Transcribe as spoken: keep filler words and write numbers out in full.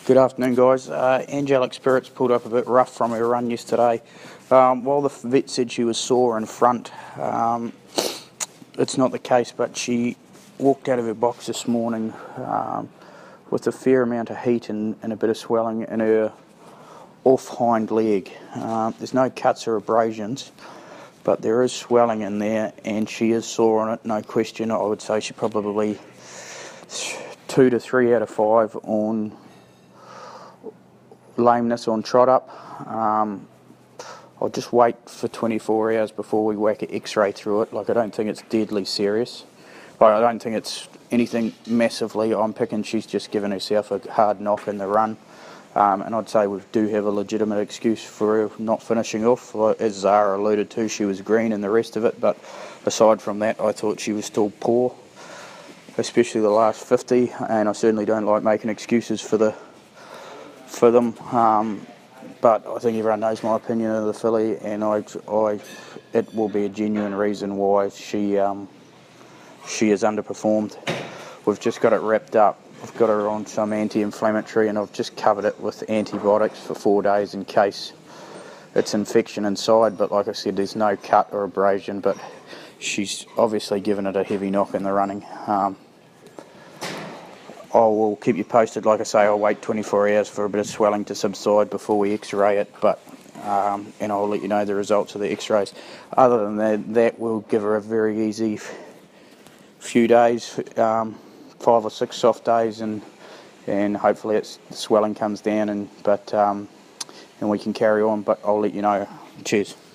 Good afternoon, guys. Uh, Angelic Spirits pulled up a bit rough from her run yesterday. Um, while the vet said she was sore in front, um, it's not the case, but she walked out of her box this morning um, with a fair amount of heat and, and a bit of swelling in her off hind leg. Um, there's no cuts or abrasions, but there is swelling in there, and she is sore on it, no question. I would say she probably two to three out of five on lameness on trot up. Um, I'll just wait for twenty-four hours before we whack an x-ray through it. Like, I don't think it's deadly serious. But I don't think it's anything massively. I'm picking she's just given herself a hard knock in the run. Um, and I'd say we do have a legitimate excuse for her not finishing off. As Zara alluded to, she was green and the rest of it. But aside from that, I thought she was still poor, especially the last fifty. And I certainly don't like making excuses for the for them, um, but I think everyone knows my opinion of the filly, and I, I, it will be a genuine reason why she, um, she has underperformed. We've just got it wrapped up. I've got her on some anti-inflammatory, and I've just covered it with antibiotics for four days in case it's infection inside. But like I said, there's no cut or abrasion, but she's obviously given it a heavy knock in the running. Um, I will keep you posted. Like I say, I'll wait twenty-four hours for a bit of swelling to subside before we x-ray it, but um, and I'll let you know the results of the x-rays. Other than that, that will give her a very easy f- few days, um, five or six soft days, and and hopefully it's, the swelling comes down, and but um, and we can carry on. But I'll let you know. Cheers.